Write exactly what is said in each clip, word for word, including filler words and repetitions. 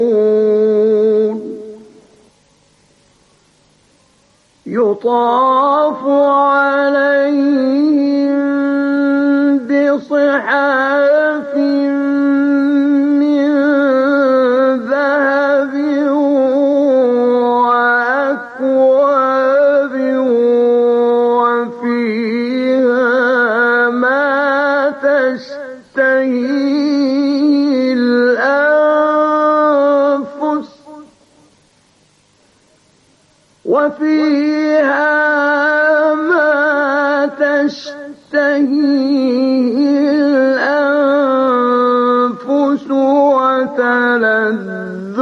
يطاف عليهم بصحاف من ذهب وأكواب وفيها ما تشتهي الأنفس وفيها ما تشتهي الأنفس وتلذ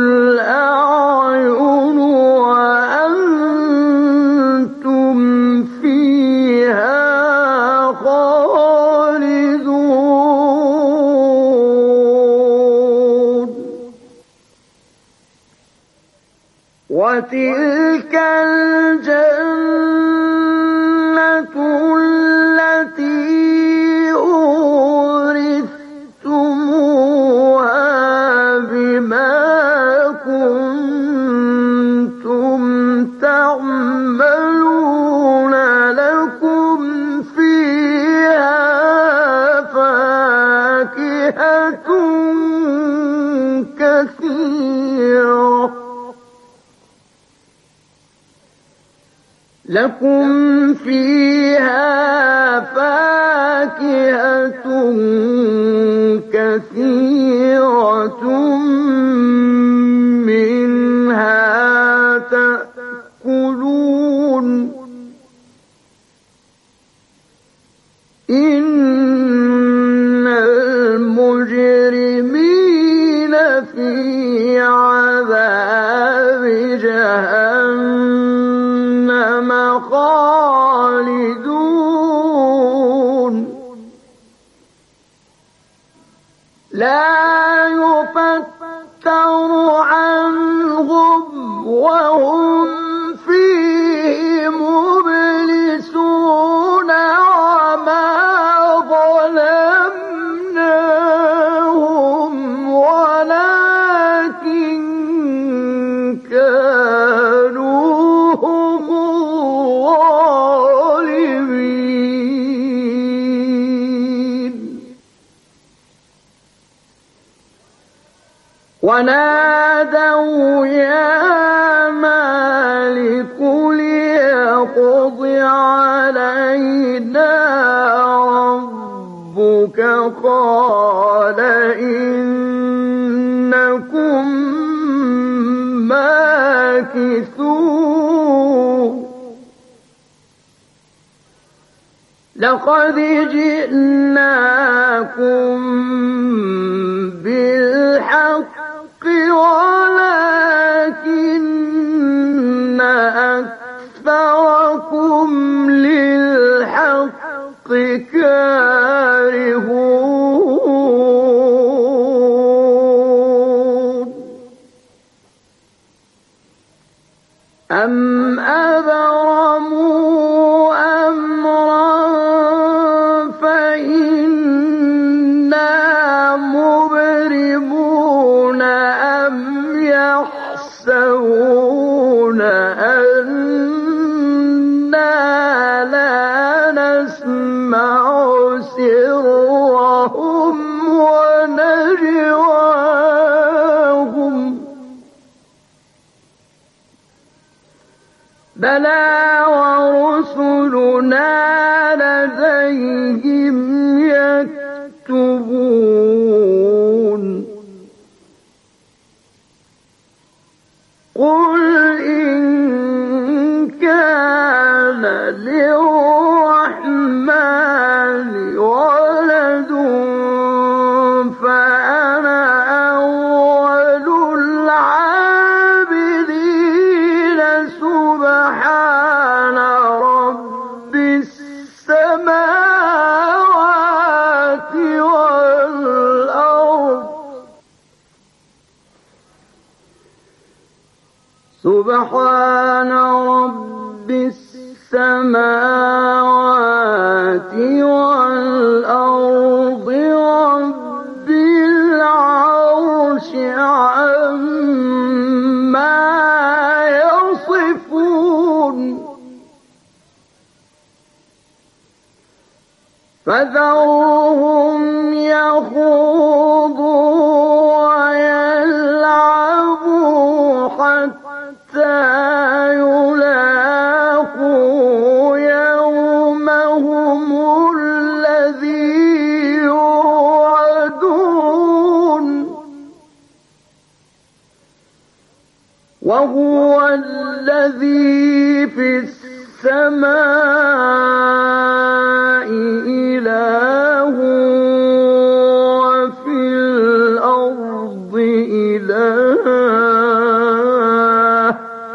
الأعين وأنتم فيها خالدون. وتلك الجنة التي أورثتموها بما كنتم تعملون لكم فيها فاكهة كثيرة لكم فيها فاكهة كثيرة منها تأكلون. إن المجرمين في عذاب جهنم خالدون. لا يفتر عنهم وهم فيه مبلسون. وما ظلمناهم ولكن كانوا هم ونادوا يا مالك ليقض علينا ربك قال إنكم ماكثون. لقد جئناكم بالحق ولكن أكثركم للحق كارهون. أم أبرموا أمرا فإنا مبرمون أم يحسبون أنا لا نسمع سرهم ونجواهم بلى ورسلنا لديهم يكتبون. قل إن كان للرحمن ولد فأنا أول العابدين. سبحان رب السماوات والأرض سبحان رب السماوات والأرض رب العرش عما فذرهم يخوضوا ويلعبوا حتى يلاقوا يومهم الذي يوعدون وهو الذي في السماء إله وفي الأرض إله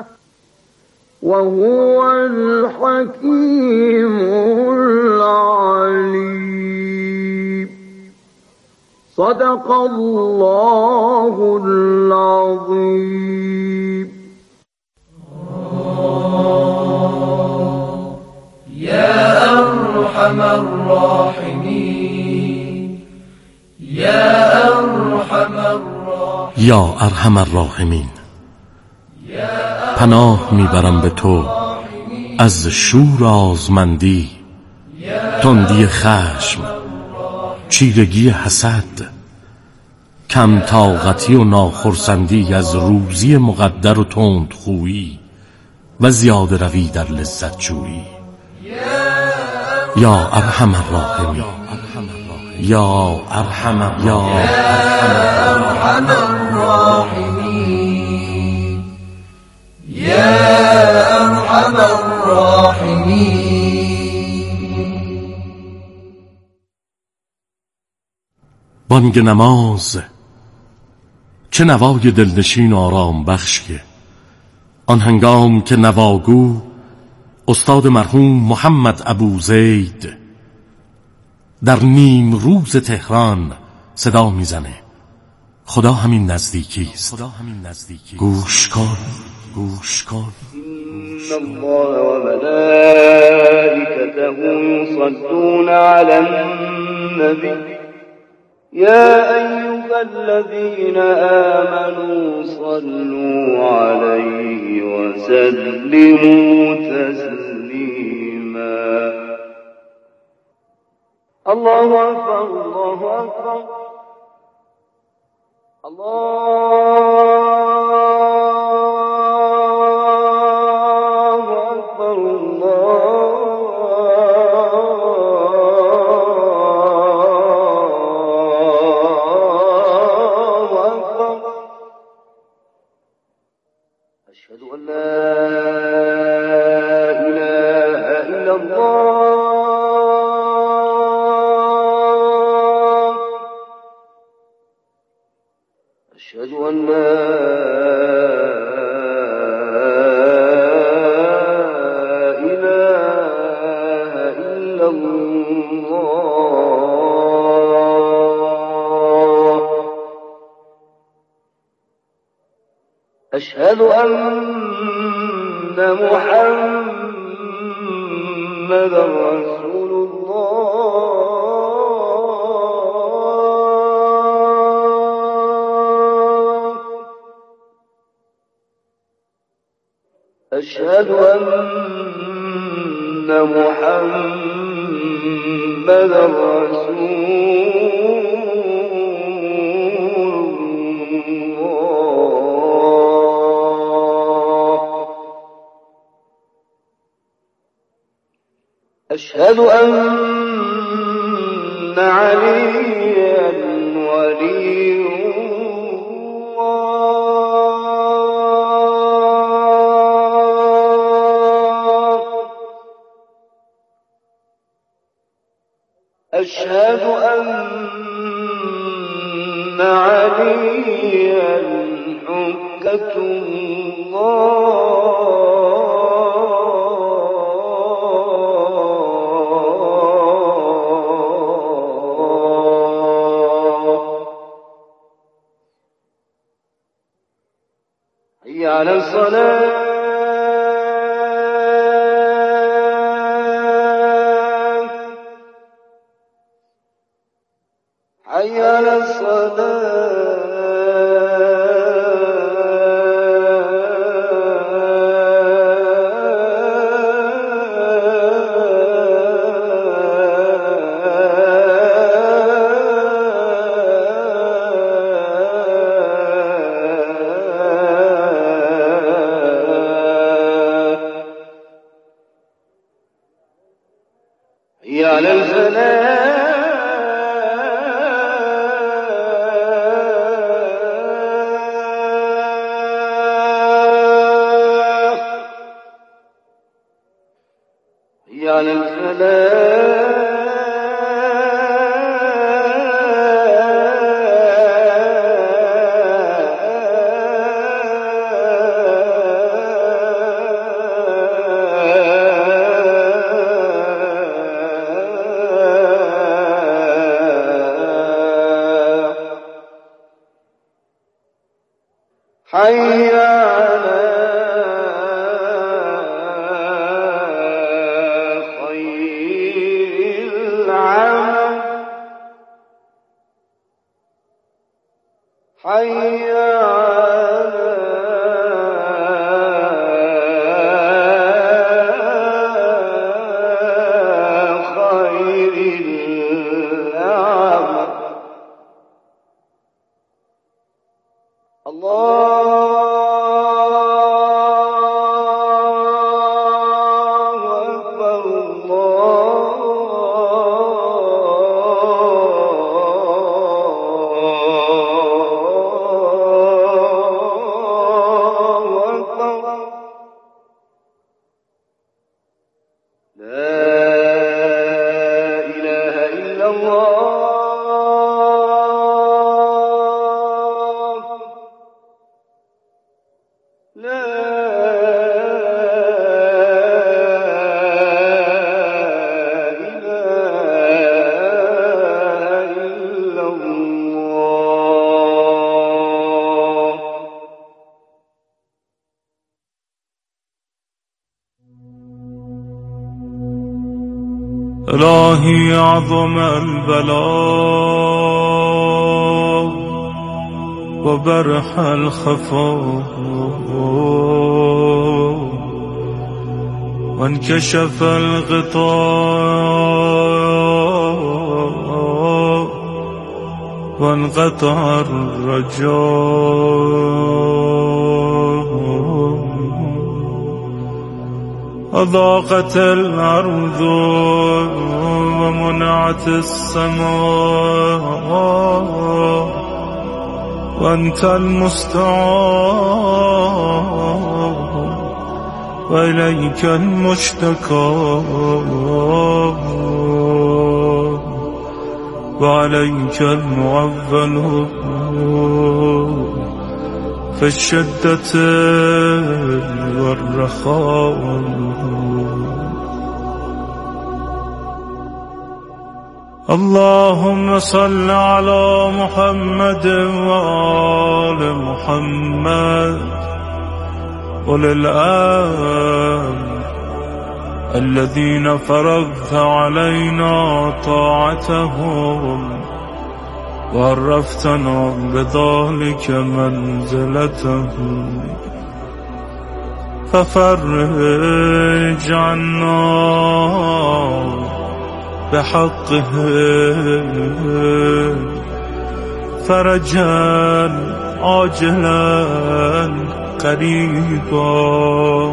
وهو الحكيم العليم. صدق الله العظيم. يا أرحم الراحمين يا أرحم الراحمين یا ارحم الراحمین، پناه میبرم به تو از شور آزمندی، تندی خشم، چیرگی حسد، کم طاقتی و ناخرسندی از روزی مقدر و تندخویی و زیاده روی در لذت جویی. یا ارحم الراحمین، یا ارحم یا ارحم الراحمین یا ارحم الراحمین. بانگ نماز چه نوای دلنشین و آرام بخشیه، آن هنگام که نواگو استاد مرحوم محمد ابو زید در نیم روز تهران صدا میزنه خدا همین نزدیکی است. گوش کن گوش کن. إن الله وملائكته يصلون على النبي يا أيها الذين آمنوا صلوا عليه وسلموا تسليما. الله أكبر الله أكبر الله أكبر الله أكبر. أشهد أن لا إله إلا الله. أشهد أن لا إله إلا الله. أشهد أن محمدا رسول الله. أشهد أن محمدا رسول الله. أشهد أن عليا ولي الله. أشهد أن عليا حجة الله. حي على الصلاة. حي على الصلاة. حي على الفلاح حي على خير العمل حي على خير العمل الله أكبر الله أكبر لا إله إلا الله لا إله إلا الله إلهي عظم البلاء وبرح الخفاء وانكشف الغطاء وانقطع الرجاء وضاقت الأرض ومنعت السماء وأنت المستعان وإليك المشتكى وعليك المعول في الشدة والرخاء اللهم صل على محمد وآل محمد أولي الأمر الذين فرضت علينا طاعتهم وعرفتنا بذلك منزلتهم ففرج عنا بحقه فرجا عاجلا قريبا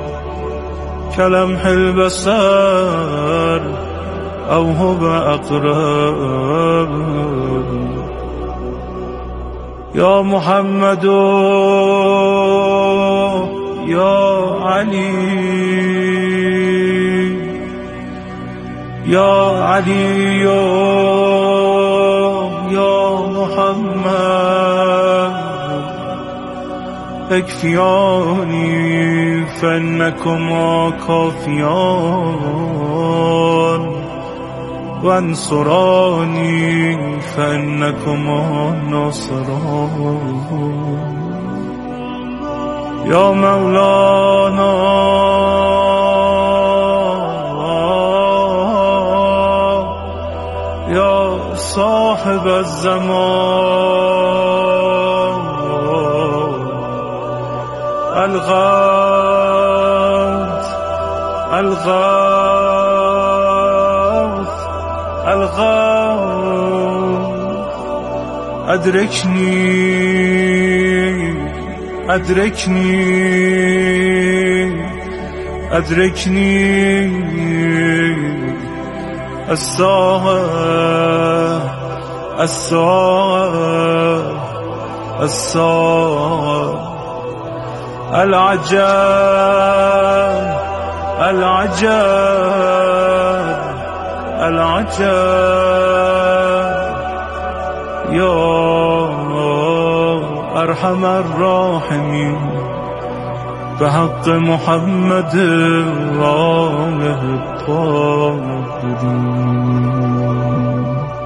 كلمح البصر أو هو أقرب يا محمد يا علي يا علي يا محمد اكفياني فإنكما كافيان وانصراني فإنكما ناصران يا مولانا يا صاحب الزمان الغوث الغوث الغوث أدركني أدركني أدركني الساعة الساعة الساعة العجب العجب العجب يا ارحم الراحمين بحق محمد آله الطاهرین.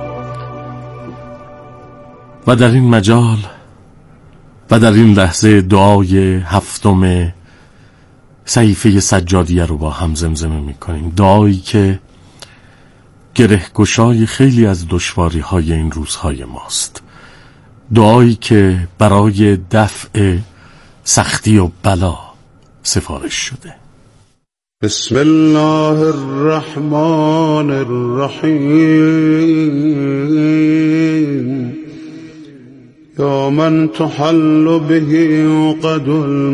و در این مجال و در این لحظه دعای هفتم صحیفه سجادیه رو با هم زمزمه میکنیم، دعایی که گرهگشای خیلی از دشواری های این روزهای ماست، دعایی که برای دفع سختی و بلا سفارش شده. بسم الله الرحمن الرحیم. یا من تحل به عقد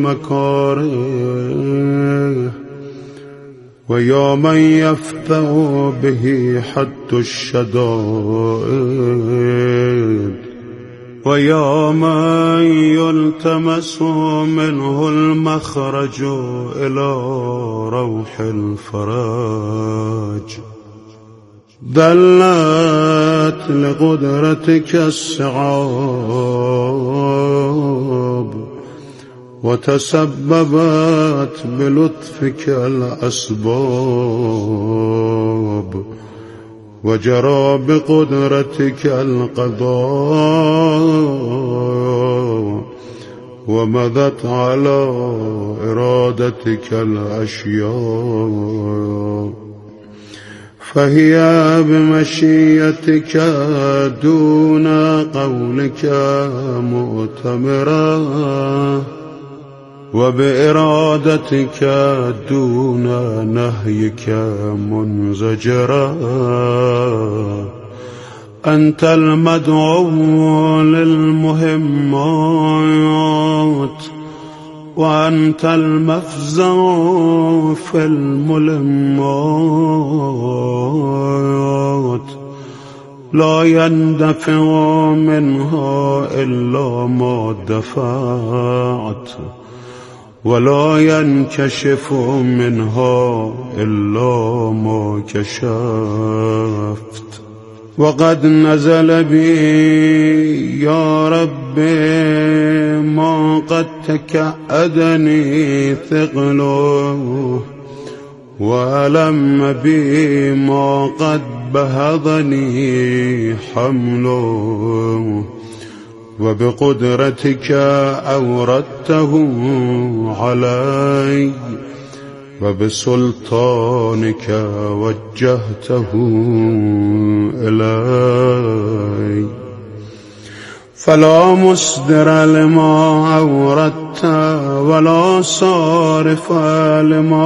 المکاره و یا من یفتح به حد الشدائد و یا من یلتمس منه المخرج الى روح الفرج. دلت لقدرتك الصعاب وتسببت بلطفك الأسباب وجرى بقدرتك القضاء ومضت على إرادتك الأشياء فهي بمشيتك دون قولك مؤتمرة وبإرادتك دون نهيك منزجرة. أنت المدعو للمهمات وأنت المفزع في الملمات. لا يندفع منها إلا ما دفعت ولا ينكشف منها إلا ما كشفت. وقد نزل بي يا ربي ما قد تكأدني ثقله وألم بي ما قد بهضني حمله وبقدرتك أوردته علي وبسلطانك وجهته إلي. فلا مصدر لما أوردت ولا صارف لما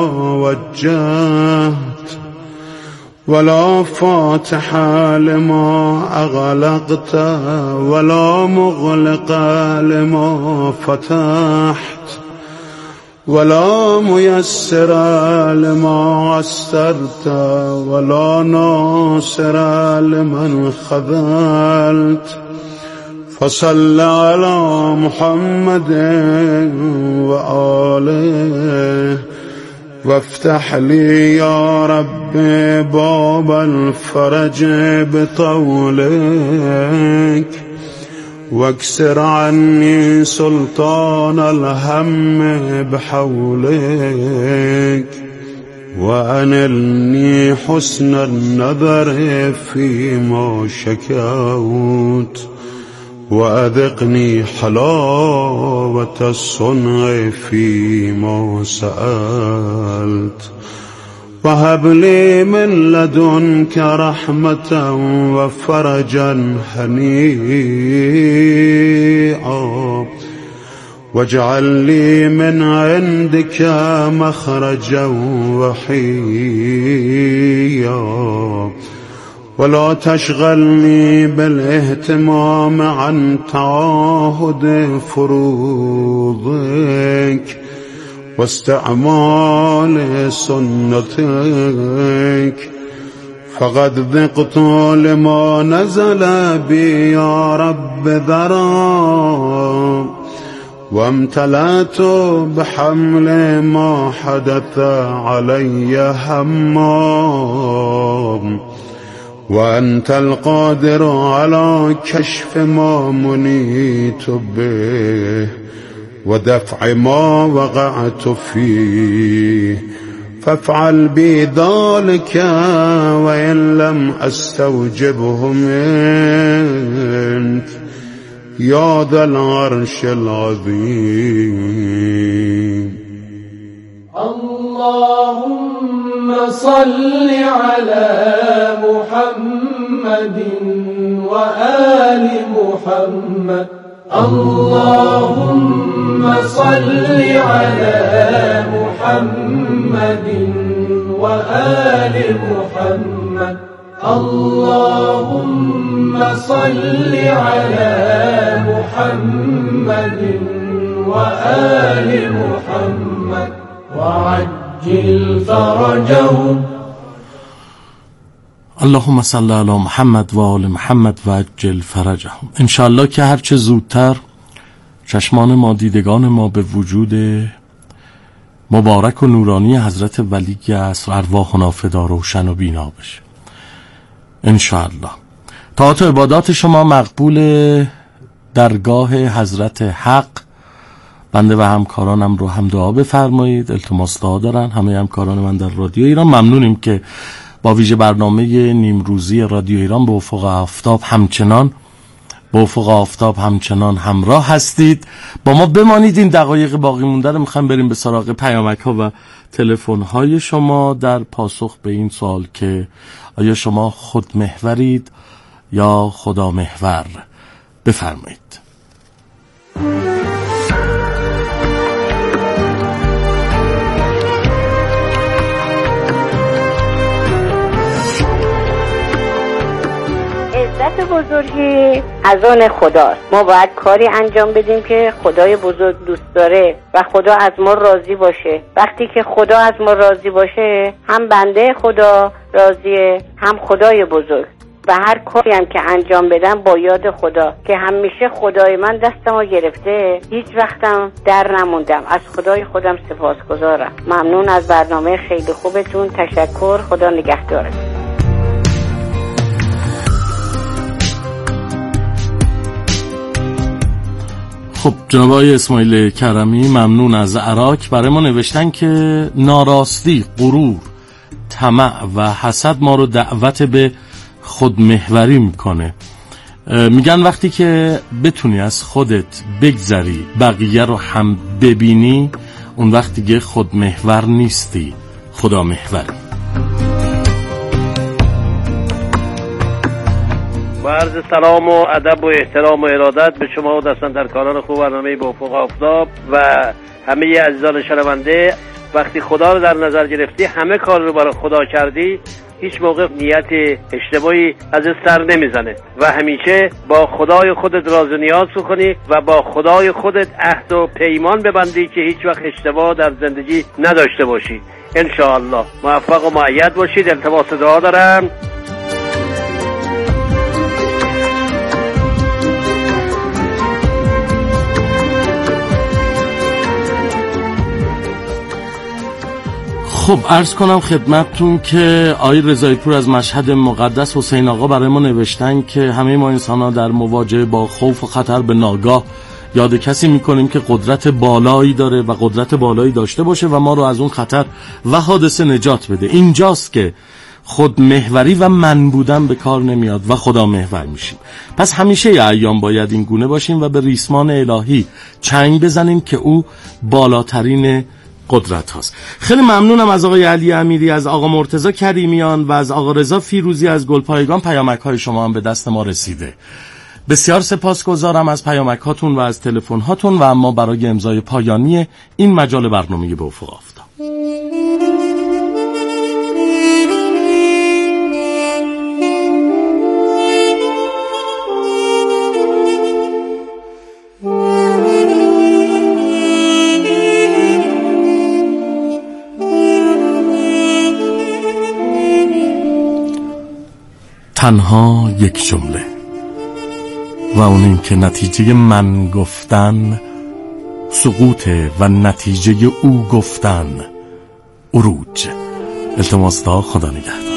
وجهت ولا فاتح لما أغلقت ولا مغلق لما فتحت ولا ميسر لما عسرت ولا ناصر لمن خذلت. فصل على محمد وآله وافتح لي يا رب باب الفرج بطولك واكسر عني سلطان الهم بحولك وأنلني حسن النظر فيما شكوت وأذقني حلاوة الصنع فيما سألت. وهب لي من لدنك رحمة وفرجا هنيئا واجعل لي من عندك مخرجا وحيا ولا تشغلني بالاهتمام عن تعاهد فروضك واستعمال سنتك. فقد ذقت لما نزل بي يا رب ذرا وامتلأت بحمل ما حدث علي همام وأنت القادر على كشف ما منيت به ودفع ما وقعت فيه فافعل بي ذلك وإن لم أستوجبه منك يا ذا العرش العظيم. اللهم صل على محمد وآل محمد. اللهم صل على محمد وآل محمد. اللهم صل على محمد وآل محمد وعجل فرجهم. اللهم صل علی محمد و آل محمد و عجل فرجهم. انشالله که هرچه زودتر چشمان ما، دیدگان ما به وجود مبارک و نورانی حضرت ولی عصر ارواحنا فدا روشن و بینا بشه انشالله. طاعت و عبادات شما مقبول درگاه حضرت حق. بنده و همکارانم رو هم دعا بفرمایید. التماس دعا دارن همه همکاران من در رادیو ایران. ممنونیم که با ویژه برنامه نیمروزی رادیو ایران به افق آفتاب همچنان به افق آفتاب همچنان همراه هستید. با ما بمانید. این دقایق باقی مونده رو میخوایم بریم به سراغ پیامک ها و تلفن های شما در پاسخ به این سوال که آیا شما خود محورید یا خدا محور؟ بفرمایید. عزت بزرگی از آن خداست. ما باید کاری انجام بدیم که خدای بزرگ دوست داره و خدا از ما راضی باشه. وقتی که خدا از ما راضی باشه هم بنده خدا راضیه هم خدای بزرگ. و هر کاری هم که انجام بدم با یاد خدا که همیشه خدای من دستمو گرفته، هیچ وقتم در نموندم. از خدای خودم سپاسگزارم. ممنون از برنامه خیلی خوبتون. تشکر. خدا نگهدارت. خب جناب آقای اسماعیل کرمی ممنون از عراق برای ما نوشتن که ناراستی، غرور، طمع و حسد ما رو دعوت به خودمحوری میکنه. میگن وقتی که بتونی از خودت بگذری بقیه رو هم ببینی، اون وقت دیگه خودمحور نیستی، خدا محوری. با عرض سلام و ادب و احترام و ارادت به شما و دستاندرکاران خوب برنامه به افق آفتاب و همه عزیزان شنونده. وقتی خدا رو در نظر گرفتی، همه کار رو برای خدا کردی، هیچ موقع نیت اشتباهی از سر نمیزنه و همیشه با خدای خودت راز و نیاز کنی و با خدای خودت عهد و پیمان ببندی که هیچ وقت اشتباه در زندگی نداشته باشی. انشاءالله موفق و مؤید باشید. التماس دعا دارم. خب عرض کنم خدمتتون که آقای رضایی پور از مشهد مقدس حسین آقا برای ما نوشتن که همه ما انسان ها در مواجهه با خوف و خطر به ناگاه یاد کسی میکنیم که قدرت بالایی داره و قدرت بالایی داشته باشه و ما رو از اون خطر و حادثه نجات بده. اینجاست که خود محوری و من بودن به کار نمیاد و خدا محور میشیم. پس همیشه ی ایام باید این گونه باشیم و به ریسمان الهی چنگ بزنیم که او بالاترین قدرت هاست. خیلی ممنونم از آقای علی امیری، از آقا مرتضی کریمیان و از آقا رضا فیروزی از گلپایگان. پیامک های شما هم به دست ما رسیده. بسیار سپاسگزارم از پیامک هاتون و از تلفن هاتون و اما برای امضای پایانی این مجال برنامه به افق آفتاب تنها یک جمله و اون این که نتیجه من گفتن سقوط و نتیجه او گفتن عروج. التماس تا خدا نگهدار.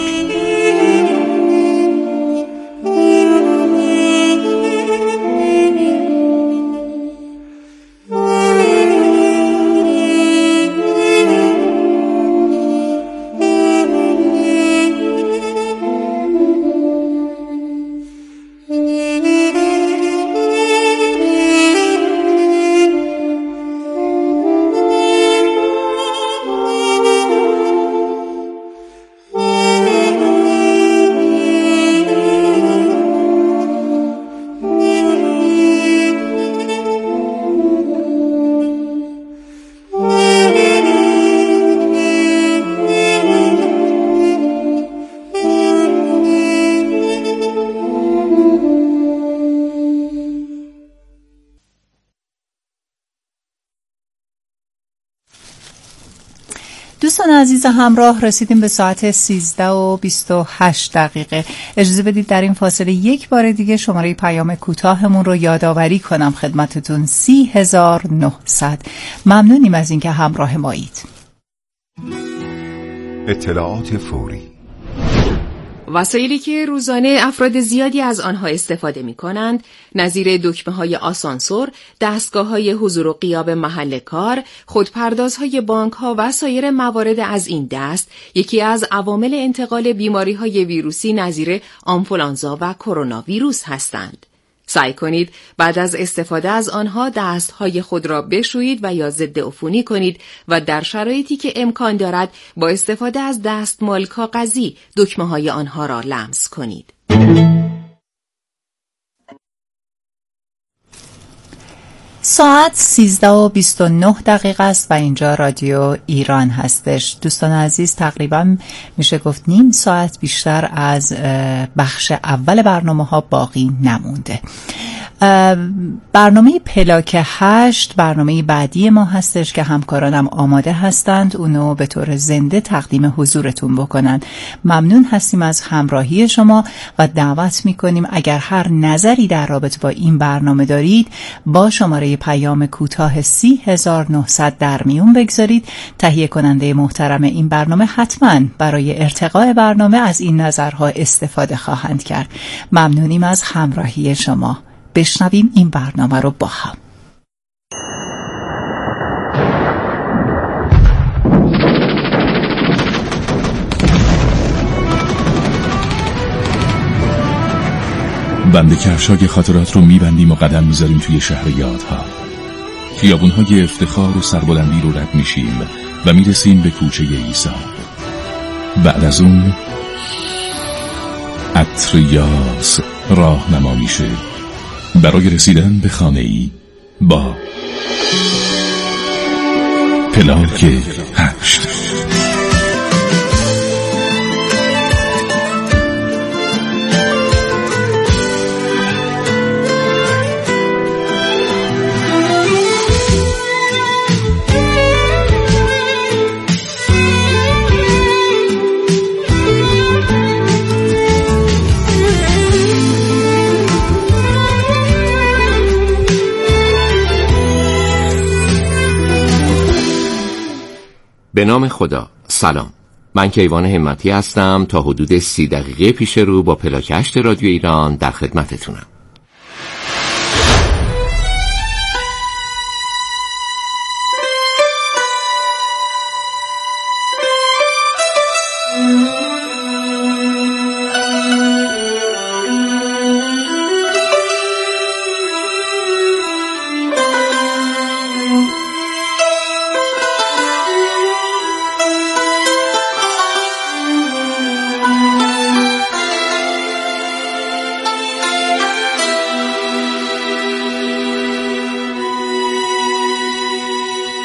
دوستان عزیز همراه، رسیدیم به ساعت سیزده و بیست و هشت دقیقه. اجازه بدید در این فاصله یک بار دیگه شماره پیام کوتاهمون رو یادآوری کنم خدمتتون: سی هزار و نهصد. ممنونیم از اینکه همراه مایید. اطلاعات فوری. وسایلی که روزانه افراد زیادی از آنها استفاده می کنند، نظیر دکمه‌های آسانسور، دستگاه‌های حضور و غیاب محل کار، خودپردازهای بانک‌ها و سایر موارد از این دست، یکی از عوامل انتقال بیماری‌های ویروسی نظیر آنفولانزا و کرونا ویروس هستند. سعی کنید بعد از استفاده از آنها دستهای خود را بشویید و یا ضد عفونی کنید و در شرایطی که امکان دارد با استفاده از دستمال کاغذی دکمه‌های آنها را لمس کنید. ساعت سیزده و بیست و نه دقیقه است و اینجا رادیو ایران هستش. دوستان عزیز، تقریبا میشه گفت نیم ساعت بیشتر از بخش اول برنامه ها باقی نمونده. برنامه پلاک هشت برنامه بعدی ما هستش که همکارانم آماده هستند اونو به طور زنده تقدیم حضورتون بکنن. ممنون هستیم از همراهی شما و دعوت میکنیم اگر هر نظری در رابطه با این برنامه دارید با شماره پیام کوتاه سی هزار و نهصد در میون بگذارید. تهیه کننده محترم این برنامه حتما برای ارتقاء برنامه از این نظرها استفاده خواهند کرد. ممنونیم از همراهی شما. بشنویم این برنامه رو با هم. بند کفشای خاطرات رو میبندیم و قدم میذاریم توی شهر یادها. خیابونهای افتخار و سربلندی رو رد میشیم و میرسیم به کوچه عیسی. بعد از اون عطر یاس راهنما میشه برای رسیدن به خانه‌ای با پلاک هشت. به نام خدا. سلام، من کیوان همتی هستم. تا حدود سی دقیقه پیش رو با پلاک هشت رادیو ایران در خدمتتونم.